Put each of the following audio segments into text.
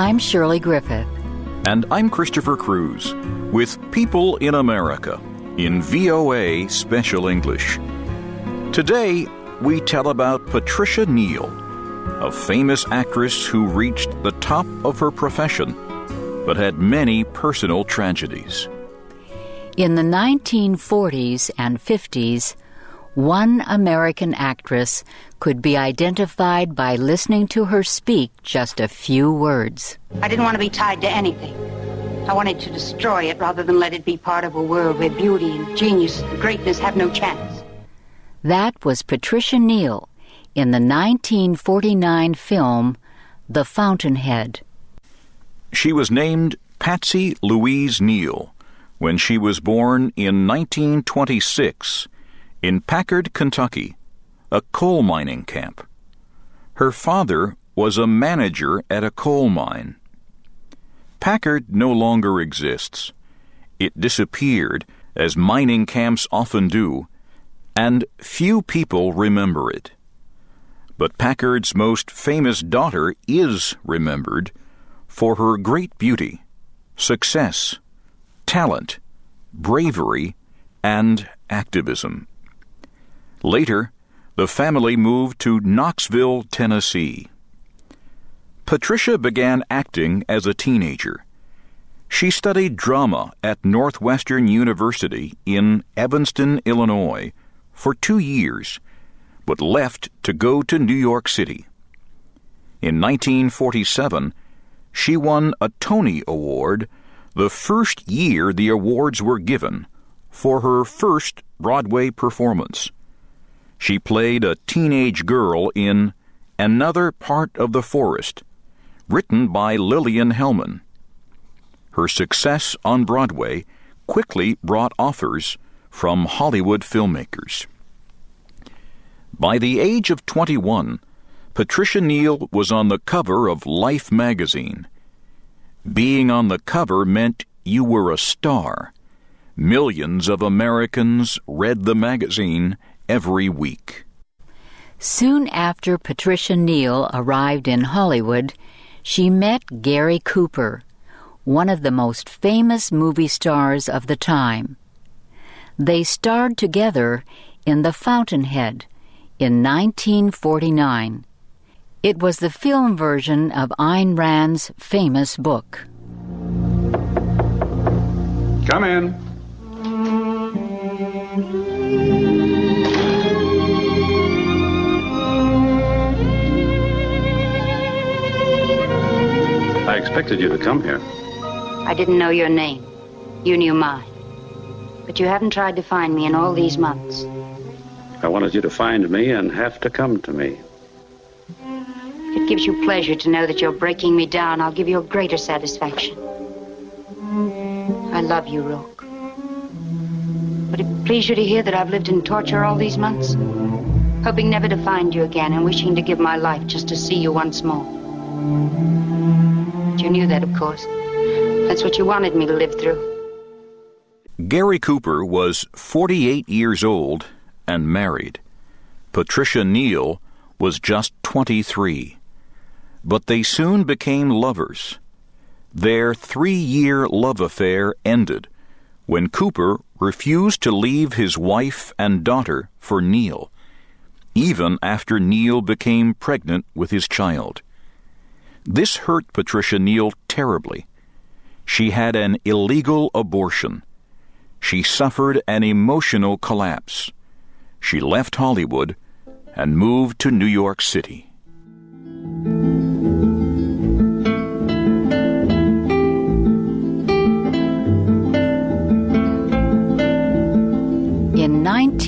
I'm Shirley Griffith. And I'm Christopher Cruz with People in America in VOA Special English. Today, we tell about Patricia Neal, a famous actress who reached the top of her profession, but had many personal tragedies. In the 1940s and 50s, one American actress could be identified by listening to her speak just a few words. I didn't want to be tied to anything. I wanted to destroy it rather than let it be part of a world where beauty and genius and greatness have no chance. That was Patricia Neal in the 1949 film The Fountainhead. She was named Patsy Louise Neal when she was born in 1926 in Packard, Kentucky, a coal mining camp. Her father was a manager at a coal mine. Packard no longer exists. It disappeared, as mining camps often do, and few people remember it. But Packard's most famous daughter is remembered for her great beauty, success, talent, bravery, and activism. Later, the family moved to Knoxville, Tennessee. Patricia began acting as a teenager. She studied drama at Northwestern University in Evanston, Illinois, for 2 years, but left to go to New York City. In 1947, she won a Tony Award, the first year the awards were given, for her first Broadway performance. She played a teenage girl in Another Part of the Forest, written by Lillian Hellman. Her success on Broadway quickly brought offers from Hollywood filmmakers. By the age of 21, Patricia Neal was on the cover of Life magazine. Being on the cover meant you were a star. Millions of Americans read the magazine every week. Soon after Patricia Neal arrived in Hollywood, she met Gary Cooper, one of the most famous movie stars of the time. They starred together in The Fountainhead in 1949. It was the film version of Ayn Rand's famous book. Come in. I expected you to come here. I didn't know your name. You knew mine. But you haven't tried to find me in all these months. I wanted you to find me and have to come to me. If it gives you pleasure to know that you're breaking me down, I'll give you a greater satisfaction. I love you, Rourke. Would it please you to hear that I've lived in torture all these months? Hoping never to find you again and wishing to give my life just to see you once more. But you knew that, of course. That's what you wanted me to live through. Gary Cooper was 48 years old and married. Patricia Neal was just 23. But they soon became lovers. Their 3-year love affair ended when Cooper refused to leave his wife and daughter for Neal, even after Neal became pregnant with his child. This hurt Patricia Neal terribly. She had an illegal abortion. She suffered an emotional collapse. She left Hollywood and moved to New York City. In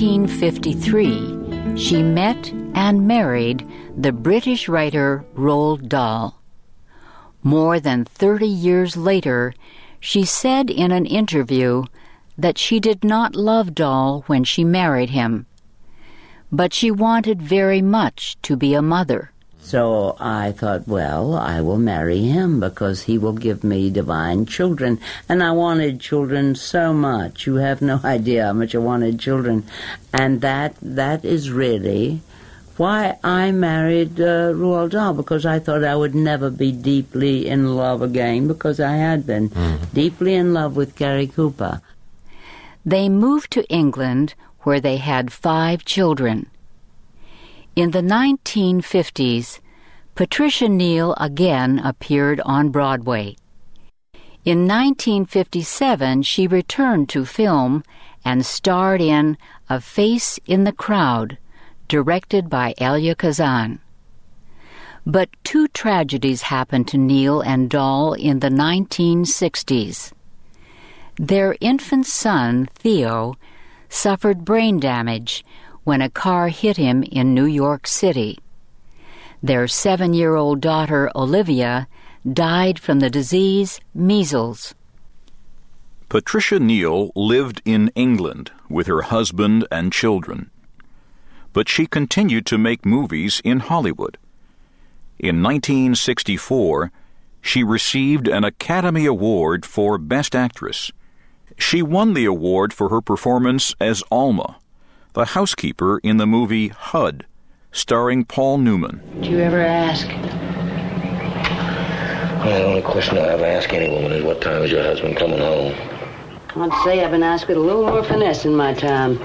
1953, she met and married the British writer Roald Dahl. More than 30 years later, she said in an interview that she did not love Dahl when she married him, but she wanted very much to be a mother. So I thought, well, I will marry him because he will give me divine children. And I wanted children so much. You have no idea how much I wanted children. And that is really why I married Roald Dahl, because I thought I would never be deeply in love again, because I had been deeply in love with Gary Cooper. They moved to England, where they had 5 children. In the 1950s, Patricia Neal again appeared on Broadway. In 1957, she returned to film and starred in A Face in the Crowd, directed by Elia Kazan. But 2 tragedies happened to Neal and Dahl in the 1960s. Their infant son, Theo, suffered brain damage when a car hit him in New York City. Their 7-year-old daughter, Olivia, died from the disease measles. Patricia Neal lived in England with her husband and children, but she continued to make movies in Hollywood. In 1964, she received an Academy Award for Best Actress. She won the award for her performance as Alma, the housekeeper in the movie HUD, starring Paul Newman. Did you ever ask? Well, the only question I ever ask any woman is, what time is your husband coming home? I'd say I've been asked with a little more finesse in my time.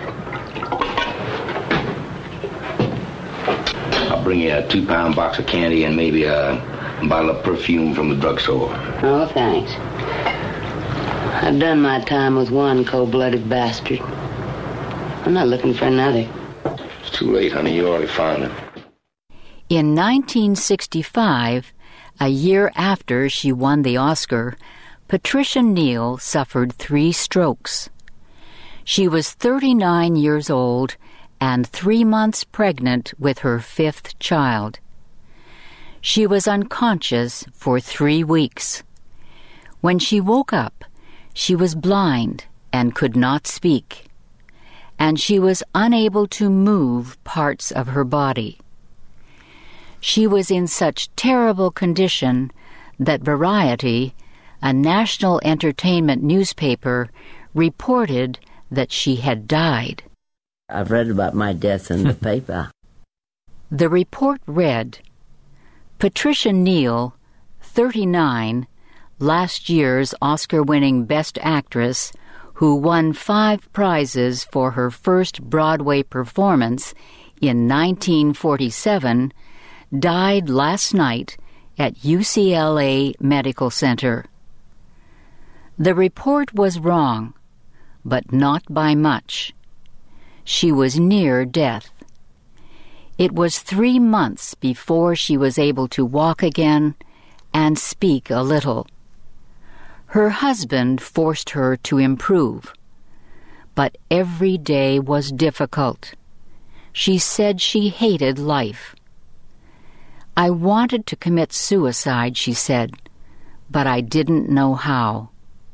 I'll bring you a 2-pound box of candy and maybe a bottle of perfume from the drugstore. Oh, thanks. I've done my time with one cold-blooded bastard. I'm not looking for another. It's too late, honey. You already found him. In 1965, a year after she won the Oscar, Patricia Neal suffered 3 strokes. She was 39 years old and 3 months pregnant with her 5th child. She was unconscious for 3 weeks. When she woke up, she was blind and could not speak, and she was unable to move parts of her body. She was in such terrible condition that Variety, a national entertainment newspaper, reported that she had died. I've read about my death in the paper. The report read, Patricia Neal, 39, last year's Oscar-winning Best Actress, who won 5 prizes for her first Broadway performance in 1947, died last night at UCLA Medical Center. The report was wrong, but not by much. She was near death. It was 3 months before she was able to walk again and speak a little. Her husband forced her to improve, but every day was difficult. She said she hated life. I wanted to commit suicide, she said, but I didn't know how.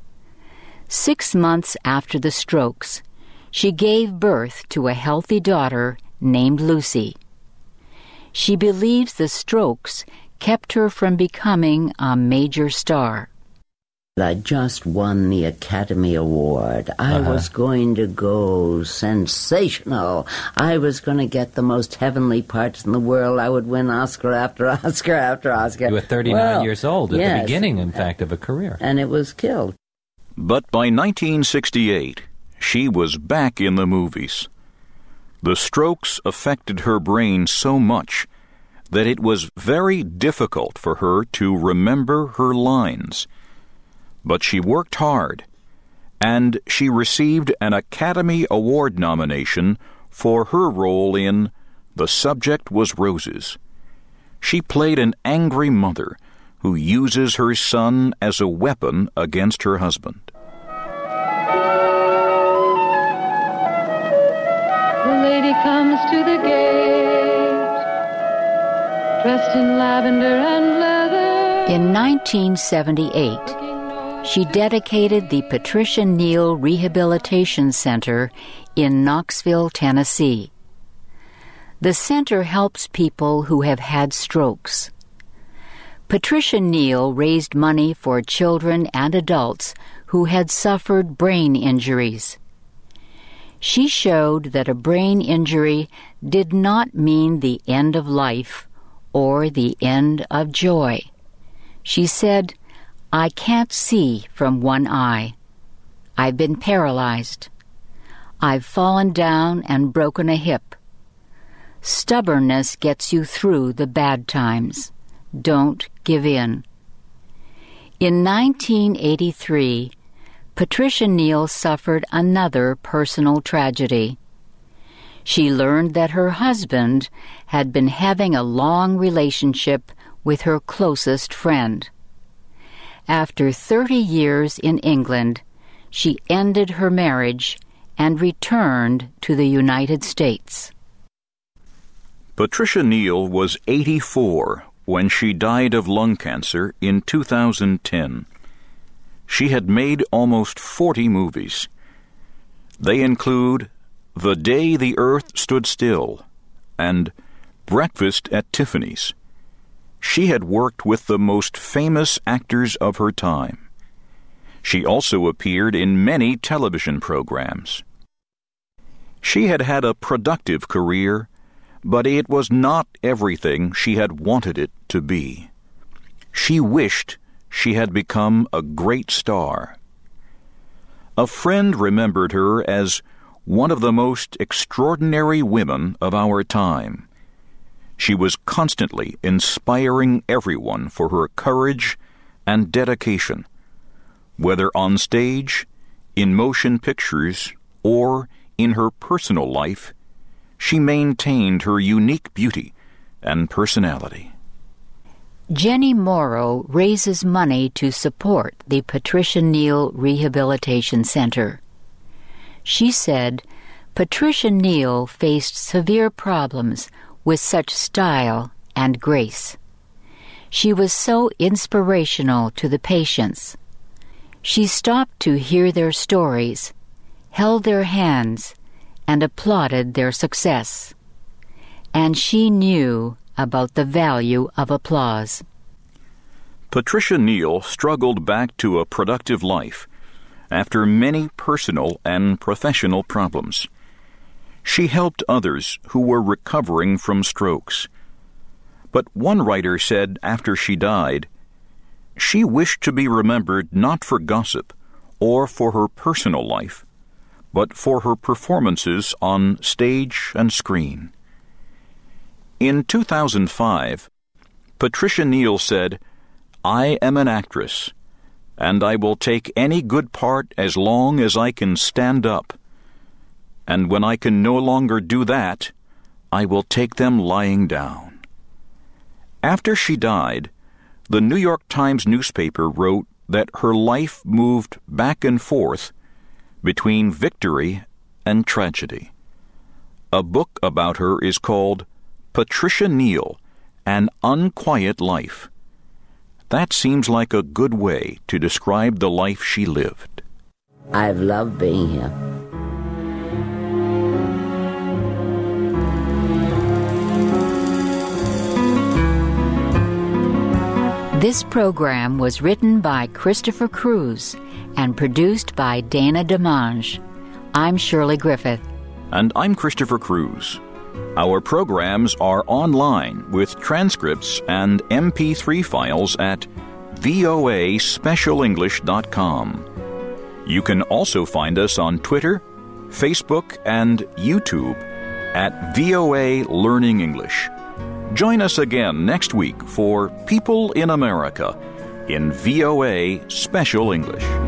6 months after the strokes, she gave birth to a healthy daughter named Lucy. She believes the strokes kept her from becoming a major star. I just won the Academy Award. I was going to go sensational. I was going to get the most heavenly parts in the world. I would win Oscar after Oscar after Oscar. You were 39 years old at the beginning, in fact, of a career. And it was killed. But by 1968, she was back in the movies. The strokes affected her brain so much that it was very difficult for her to remember her lines. But she worked hard, and she received an Academy Award nomination for her role in The Subject Was Roses. She played an angry mother who uses her son as a weapon against her husband. The lady comes to the gate, dressed in lavender and leather. In 1978, she dedicated the Patricia Neal Rehabilitation Center in Knoxville, Tennessee. The center helps people who have had strokes. Patricia Neal raised money for children and adults who had suffered brain injuries. She showed that a brain injury did not mean the end of life or the end of joy. She said, "I can't see from one eye. I've been paralyzed. I've fallen down and broken a hip. Stubbornness gets you through the bad times. Don't give in." In 1983, Patricia Neal suffered another personal tragedy. She learned that her husband had been having a long relationship with her closest friend. After 30 years in England, she ended her marriage and returned to the United States. Patricia Neal was 84 when she died of lung cancer in 2010. She had made almost 40 movies. They include The Day the Earth Stood Still and Breakfast at Tiffany's. She had worked with the most famous actors of her time. She also appeared in many television programs. She had had a productive career, but it was not everything she had wanted it to be. She wished she had become a great star. A friend remembered her as one of the most extraordinary women of our time. She was constantly inspiring everyone for her courage and dedication, whether on stage, in motion pictures, or in her personal life. She maintained her unique beauty and personality. Jenny Morrow raises money to support the Patricia Neal Rehabilitation Center. She said Patricia Neal faced severe problems with such style and grace. She was so inspirational to the patients. She stopped to hear their stories, held their hands, and applauded their success. And she knew about the value of applause. Patricia Neal struggled back to a productive life after many personal and professional problems. She helped others who were recovering from strokes. But one writer said after she died, she wished to be remembered not for gossip or for her personal life, but for her performances on stage and screen. In 2005, Patricia Neal said, "I am an actress, and I will take any good part as long as I can stand up. And when I can no longer do that, I will take them lying down." After she died, the New York Times newspaper wrote that her life moved back and forth between victory and tragedy. A book about her is called Patricia Neal, An Unquiet Life. That seems like a good way to describe the life she lived. I've loved being here. This program was written by Christopher Cruz and produced by Dana DeMange. I'm Shirley Griffith. And I'm Christopher Cruz. Our programs are online with transcripts and MP3 files at voaspecialenglish.com. You can also find us on Twitter, Facebook, and YouTube at VOA Learning English. Join us again next week for People in America in VOA Special English.